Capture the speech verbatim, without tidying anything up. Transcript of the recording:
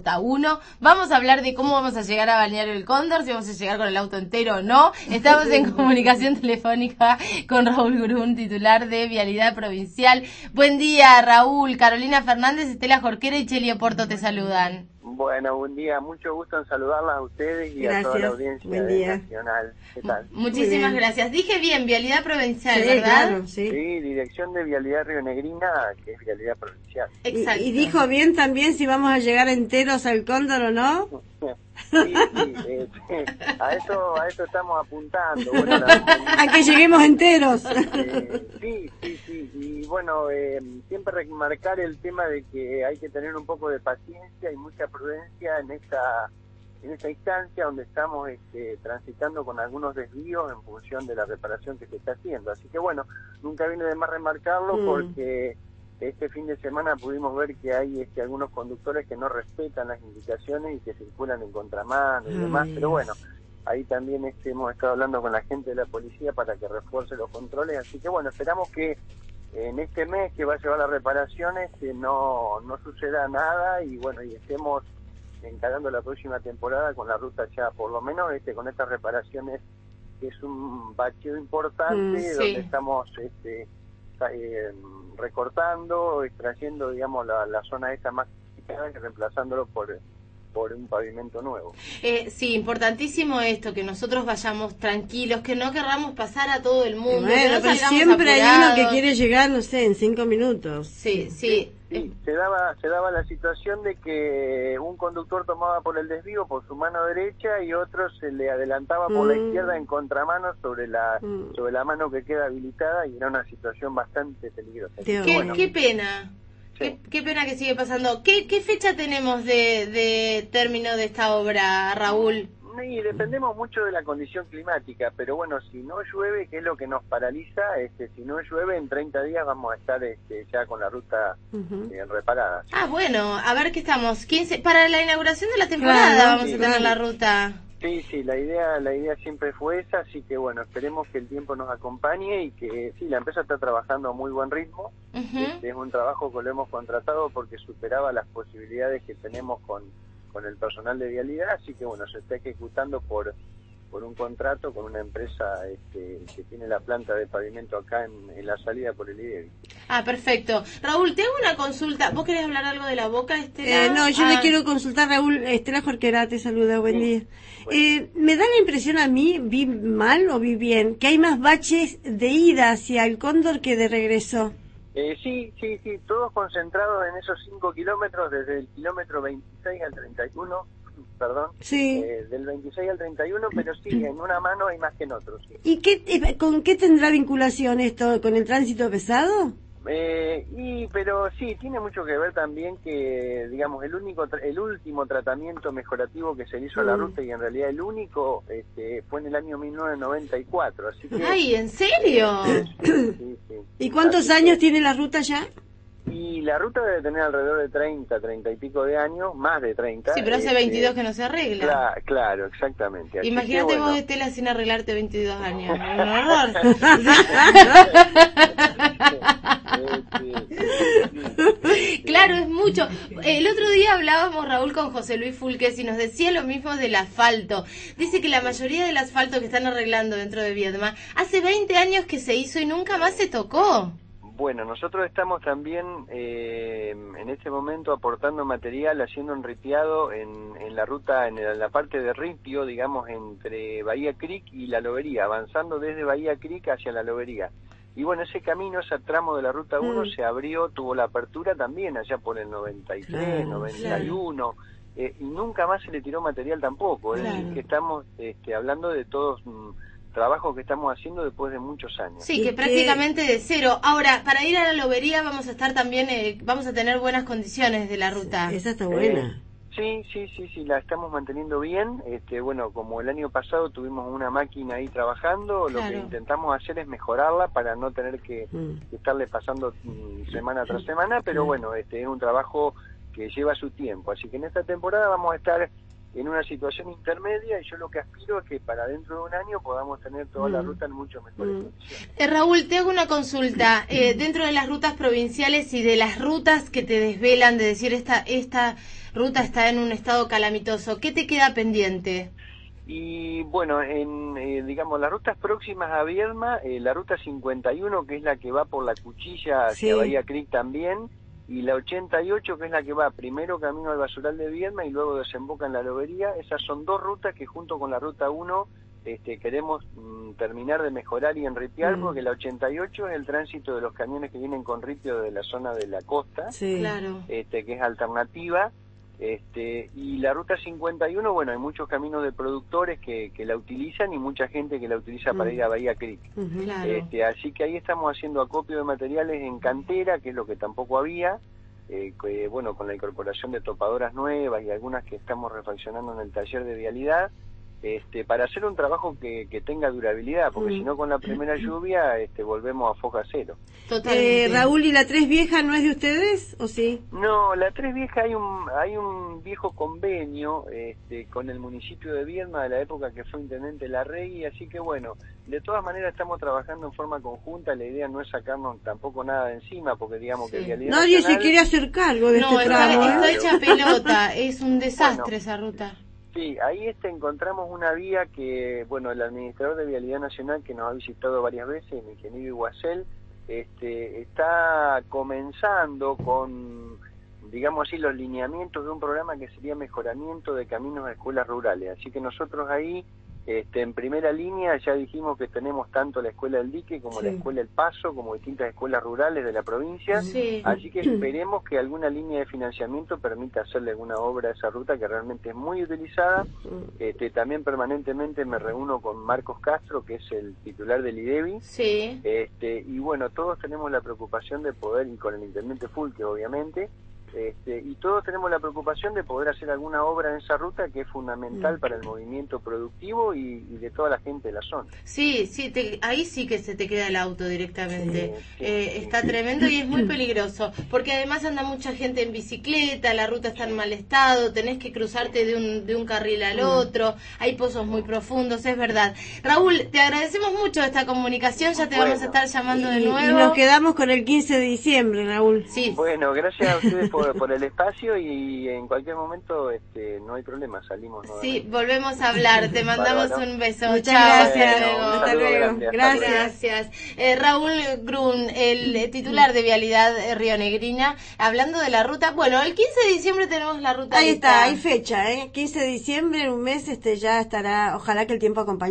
uno. Vamos a hablar de cómo vamos a llegar a Balneario El Cóndor, si vamos a llegar con el auto entero o no. Estamos en comunicación telefónica con Raúl Grun, titular de Vialidad Provincial. Buen día, Raúl. Carolina Fernández, Estela Jorquera y Cheli Oporto te saludan. Bueno, buen día. Mucho gusto en saludarlas a ustedes y gracias. A toda la audiencia buen día. nacional. ¿Qué tal? Muchísimas gracias. Dije bien, Vialidad Provincial, sí, ¿verdad? Claro, sí. Sí, Dirección de Vialidad Río Negrina, que es Vialidad Provincial. Exacto. Y, y dijo bien también si vamos a llegar enteros al Cóndor o no. Sí, sí, eh, a eso a eso estamos apuntando. Bueno, la, a que lleguemos enteros. Eh, sí, sí, sí. Y bueno, eh, siempre remarcar el tema de que hay que tener un poco de paciencia y mucha prudencia en esta en esta instancia donde estamos este, transitando con algunos desvíos en función de la reparación que se está haciendo. Así que bueno, nunca viene de más remarcarlo mm. porque este fin de semana pudimos ver que hay este, algunos conductores que no respetan las indicaciones y que circulan en contramano y demás, pero bueno, ahí también este, hemos estado hablando con la gente de la policía para que refuerce los controles, así que bueno, esperamos que en este mes que va a llevar las reparaciones que no, no suceda nada y bueno, y estemos encarando la próxima temporada con la ruta ya, por lo menos este, con estas reparaciones, que es un bacheo importante, mm, sí. donde estamos este, eh, recortando, extrayendo, digamos, la, la zona esta más complicada y reemplazándolo por por un pavimento nuevo. Eh, sí, importantísimo esto, que nosotros vayamos tranquilos, que no querramos pasar a todo el mundo. Bueno, que no pero siempre apurados. Hay uno que quiere llegar, no sé, en cinco minutos. Sí, sí. sí, sí. Se daba se daba la situación de que un conductor tomaba por el desvío por su mano derecha y otro se le adelantaba por mm. la izquierda en contramano sobre la mm. sobre la mano que queda habilitada y era una situación bastante peligrosa. Qué, bueno. qué pena. Sí. Qué, qué pena que sigue pasando. ¿Qué, qué fecha tenemos de, de término de esta obra, Raúl? Y dependemos mucho de la condición climática, pero bueno, si no llueve, que es lo que nos paraliza, este, si no llueve, en treinta días vamos a estar este, ya con la ruta uh-huh. eh, reparada. ¿Sí? Ah, bueno, a ver qué estamos, quince para la inauguración de la temporada claro, vamos sí, a tener sí. la ruta. Sí, sí, la idea la idea siempre fue esa, así que bueno, esperemos que el tiempo nos acompañe y que sí, la empresa está trabajando a muy buen ritmo. Uh-huh. Este, es un trabajo que lo hemos contratado porque superaba las posibilidades que tenemos con, con el personal de vialidad, así que bueno, se está ejecutando por por un contrato con una empresa este, que tiene la planta de pavimento acá en, en la salida por el I D E V I. Ah, perfecto. Raúl, te hago una consulta. ¿Vos querés hablar algo de la boca, Estela? Eh, no, yo ah. le quiero consultar, Raúl. Estela Jorquera te saluda, buen sí. día. Bueno. Eh, me da la impresión a mí, vi mal o vi bien, que hay más baches de ida hacia el Cóndor que de regreso. Eh, sí, sí, sí, todos concentrados en esos cinco kilómetros, desde el kilómetro veintiséis al treinta y uno. Perdón, sí. eh, del veintiséis al treinta y uno, pero sí, en una mano hay más que en otros. Sí. ¿Y qué, con qué tendrá vinculación esto? ¿Con el tránsito pesado? Eh, y pero sí, tiene mucho que ver también que, digamos, el único el último tratamiento mejorativo que se le hizo mm. a la ruta, y en realidad el único, este, fue en el año mil novecientos noventa y cuatro. Así que, ¡ay, en serio! Eh, sí, sí, sí. ¿Y cuántos así años que, tiene la ruta ya? Y la ruta debe tener alrededor de treinta, treinta y pico de años, más de treinta. Sí, pero hace este, veintidós que no se arregla. Cla- claro, exactamente. Así imagínate que, bueno. vos, Estela, sin arreglarte veintidós años. Un horror. Claro, es mucho. El otro día hablábamos, Raúl, con José Luis Fulques y nos decía lo mismo del asfalto. Dice que la mayoría del asfalto que están arreglando dentro de Viedma hace veinte años que se hizo y nunca más se tocó. Bueno, nosotros estamos también eh, en este momento aportando material, haciendo un ripiado en, en la ruta, en, el, en la parte de ripio, digamos, entre Bahía Creek y La Lobería, avanzando desde Bahía Creek hacia La Lobería. Y bueno, ese camino, ese tramo de la ruta uno mm. se abrió, tuvo la apertura también allá por el noventa y tres, noventa y uno, claro. eh, y nunca más se le tiró material tampoco. Claro. Es decir, que estamos este, hablando de todos... Mm, trabajo que estamos haciendo después de muchos años. Sí, que prácticamente de cero. Ahora, para ir a la lobería vamos a estar también, eh, vamos a tener buenas condiciones de la ruta. Esa está buena. Eh, sí, sí, sí, sí, la estamos manteniendo bien. Este, bueno, como el año pasado tuvimos una máquina ahí trabajando, claro. Lo que intentamos hacer es mejorarla para no tener que, mm. que estarle pasando mm, semana tras semana, pero mm. bueno, este es un trabajo que lleva su tiempo. Así que en esta temporada vamos a estar en una situación intermedia y yo lo que aspiro es que para dentro de un año podamos tener toda mm. la ruta en mucho mejores mm. condiciones. Eh, Raúl, te hago una consulta. Eh, dentro de las rutas provinciales y de las rutas que te desvelan de decir esta esta ruta está en un estado calamitoso. ¿Qué te queda pendiente? Y bueno, en eh, digamos las rutas próximas a Viedma, eh, la ruta cincuenta y uno, que es la que va por la Cuchilla hacia Sí. Bahía Creek también, y la ochenta y ocho, que es la que va primero camino al basural de Viedma y luego desemboca en la lobería. Esas son dos rutas que junto con la ruta uno este, queremos mm, terminar de mejorar y enripiar, Mm. porque la ochenta y ocho es el tránsito de los camiones que vienen con ripio de la zona de la costa, Sí. Claro. este, que es alternativa. Este, y la ruta cincuenta y uno, bueno, hay muchos caminos de productores que, que la utilizan y mucha gente que la utiliza para Mm. ir a Bahía Creek. Ujú. Claro. Este, así que ahí estamos haciendo acopio de materiales en cantera, que es lo que tampoco había, eh, que, bueno, con la incorporación de topadoras nuevas y algunas que estamos refaccionando en el taller de vialidad, este, para hacer un trabajo que, que tenga durabilidad, porque Mm. si no con la primera lluvia este, volvemos a foja cero. Totalmente. Eh, Raúl, ¿y la Tres Vieja no es de ustedes o sí? No, la Tres Vieja hay un hay un viejo convenio este, con el municipio de Viedma de la época que fue intendente Larregui, así que bueno, de todas maneras estamos trabajando en forma conjunta. La idea no es sacarnos tampoco nada de encima, porque digamos Sí. que Vialidad Nadie Nacional, se quiere hacer cargo de No, este está, tramo, está ¿eh? hecha pelota, es un desastre Bueno. esa ruta. Sí, ahí este encontramos una vía que, bueno, el administrador de Vialidad Nacional, que nos ha visitado varias veces, el ingeniero Iguacel, este, está comenzando con, digamos así, los lineamientos de un programa que sería mejoramiento de caminos a escuelas rurales. Así que nosotros ahí, este, en primera línea, ya dijimos que tenemos tanto la Escuela del Dique como Sí. la Escuela El Paso, como distintas escuelas rurales de la provincia. Sí. Así que esperemos que alguna línea de financiamiento permita hacerle alguna obra a esa ruta, que realmente es muy utilizada. Este, también permanentemente me reúno con Marcos Castro, que es el titular del IDEBI. Sí. Este, y bueno, todos tenemos la preocupación de poder, y con el intendente Fulque obviamente, este, y todos tenemos la preocupación de poder hacer alguna obra en esa ruta que es fundamental Mm. para el movimiento productivo y, y de toda la gente de la zona. Sí, sí, te- ahí sí que se te queda el auto directamente. Sí, sí, Eh, sí. Está tremendo y es muy peligroso, porque además anda mucha gente en bicicleta, la ruta está en mal estado, tenés que cruzarte de un, de un carril al otro, hay pozos muy profundos, es verdad. Raúl, te agradecemos mucho esta comunicación, ya te Bueno. vamos a estar llamando de Y, y nuevo. nos quedamos con el quince de diciembre, Raúl. Sí, Bueno, gracias a ustedes por, por el espacio, y en cualquier momento este, no hay problema, salimos nuevamente. sí, volvemos a hablar, te mandamos Bárbaro. un beso. Muchas Chao, gracias. hasta luego. un Hasta saludo luego. grande, hasta Gracias. luego. Gracias. Eh, Raúl Grun, el eh, titular de Vialidad eh, Rionegrina, hablando de la ruta. Bueno, el quince de diciembre tenemos la ruta Ahí lista. está, hay fecha, ¿eh? quince de diciembre, en un mes, este ya estará, ojalá que el tiempo acompañe.